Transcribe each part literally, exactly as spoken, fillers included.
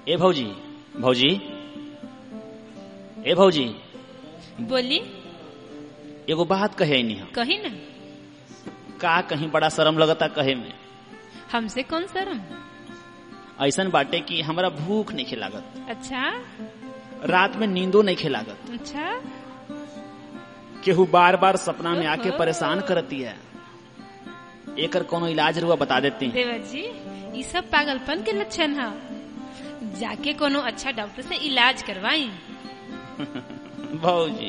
ए भौजी भौजी ए भौजी बोली। एगो बात कहे नहीं कही ना। का कहीं बड़ा शर्म लगता कहे में। हमसे कौन शर्म? ऐसन बाटे कि हमरा भूख नहीं खिलागत। अच्छा। रात में नींदो नहीं खिलागत। अच्छा। केहू बार बार सपना में आके परेशान करती है। एकर कोनो इलाज रुआ बता देती। देवर जी ये सब पागलपन के लक्षण है। जाके कोनो अच्छा डॉक्टर से इलाज करवाई। भौजी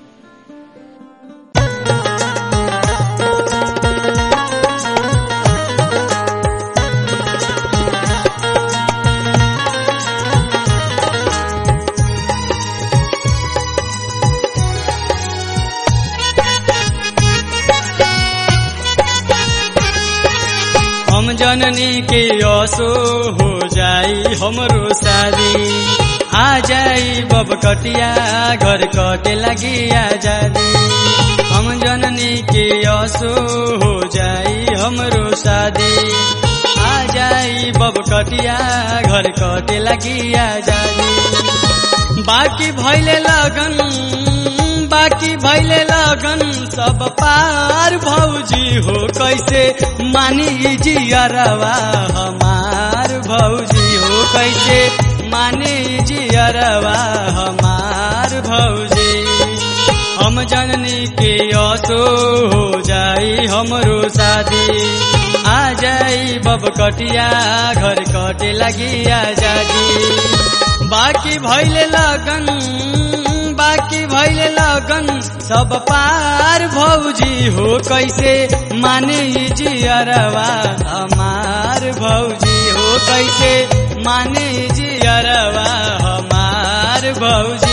हम जननी के असो हो जाई हमरो शादी। आ जाई बब कटिया घर कटे लगी आजादी। हम जननी के असो हो जाई हमरो शादी। आ जाई बब कटिया घर कटे लगी आजादी। बाकी भइले लगन बाकी भइले लगन सब पार भौजी हो कैसे मानी जियरवा हमार भौजी हो कैसे मानी जियरवा हमार भौजी। हम जननी के असो हो जाई हमरो शादी। आ जाई बब कटिया घर कटे लगी आजादी। बाकी भइले लगन बाकी भइले लगन सब पार भौजी हो कैसे माने जियरवा हमार भौजी हो कैसे माने जियरवा हमार भौजी।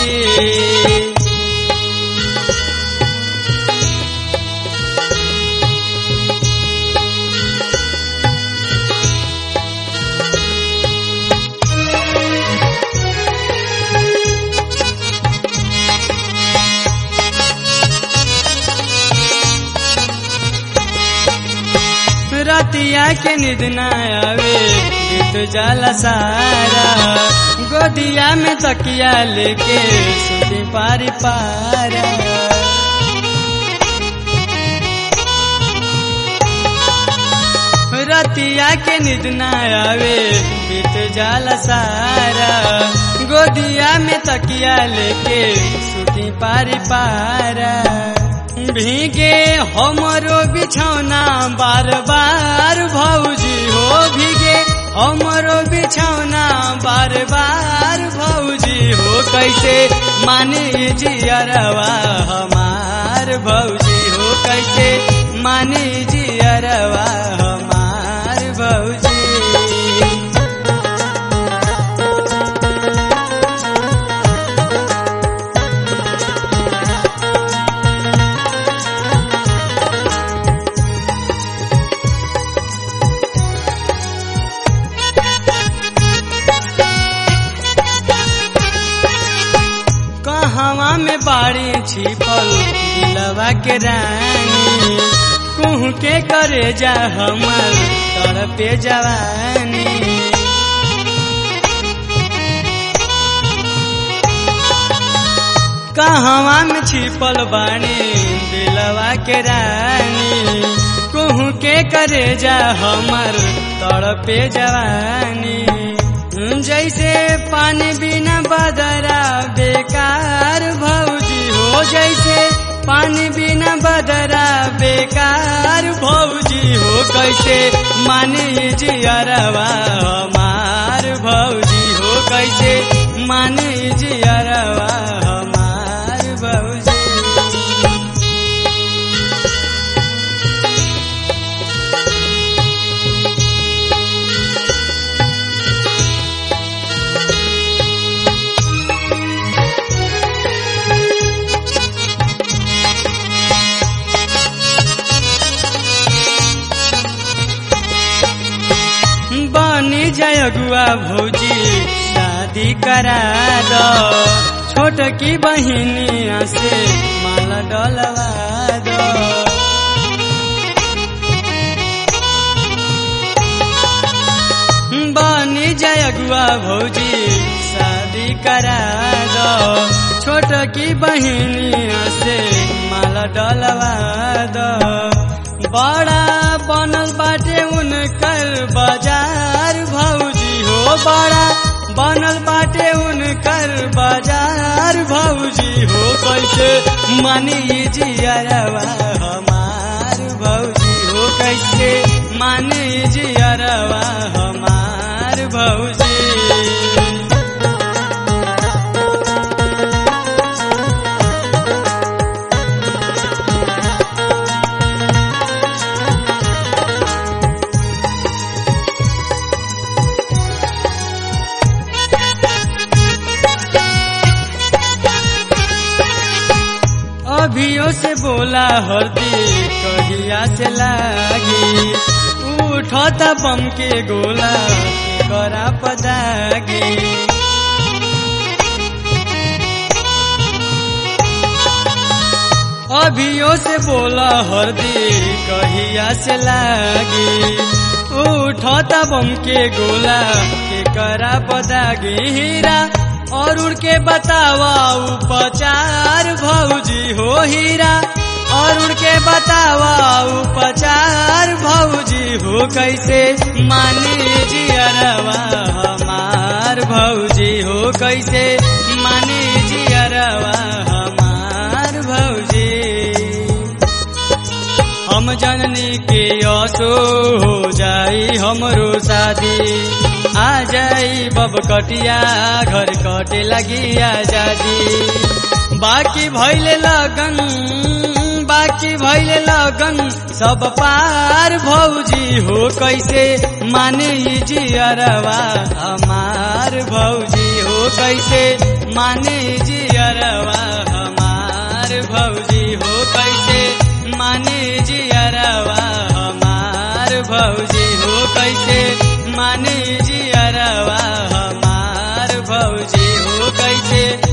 रतिया के नींद न आवे बीत जाला सारा। गोदिया में तकिया लेके सुती पारी पारा। रतिया के नींद न आवे बीत जाला सारा। गोदिया में तकिया लेके सुती पारी पारा। भीगे हमरो बिछौना बार बार भौजी हो भीगे हमरो बिछौना बार बार भौजी हो कैसे माने जियरवा हमार भौजी हो कैसे माने जियरवा हमार भौजी। हवा में बाड़ी छिपल दिलवा के रानी। कुह के करे जा हमर तड़पे जवानी। कहवा में छिपल बाड़ी दिलवा के रानी। कुह के करे जा हमर तड़पे जवानी। जैसे पानी बिना बदरा बेकार भौजी हो जैसे पानी बिना बदरा बेकार भौजी हो कैसे माने जियरवा हमार भौजी हो कैसे माने जियरवा हमार भौजी। बनी जय अगुआ भौजी शादी करा दो। छोट की बहिनिया से माला डलवा दो। बनी जय अगुआ भौजी शादी करा दो छोट की बहिनिया से माला डलवा दो बड़ा बनल बाटे उनकर बाजार भौजी हो बड़ा बनल बाटे उनकर बाजार भौजी हो कैसे मानी जियरवा हमार भौजी हो कैसे मानी जियरवा हमार भौजी अभियो से बोला हरदी कहिया से लागी उठता बम के गोला करा पदागी अभियो से बोला हरदी कहिया से लागी उठता बम के गोला के करा पदागी हीरा और उड़ के बतावा उपचार भौजी हो हीरा और उड़ के बतावा उपचार भौजी हो कैसे मानी जियरवा हमार भौजी हो कैसे मानी जियरवा हमार भौजी हम जननी के असो हो जाई हमरो शादी आ जाई बब कटिया घर कटे लगी आजादी बाकी भैले लगन बाकी भैले लगन सब पार भौजी हो कैसे माने जियरवा हमार भौजी हो कैसे माने जियरवा हमार भौजी हो कैसे माने जियरवा हमार भौजी हो कैसे माने जियरवा हमार भौजी हो कैसे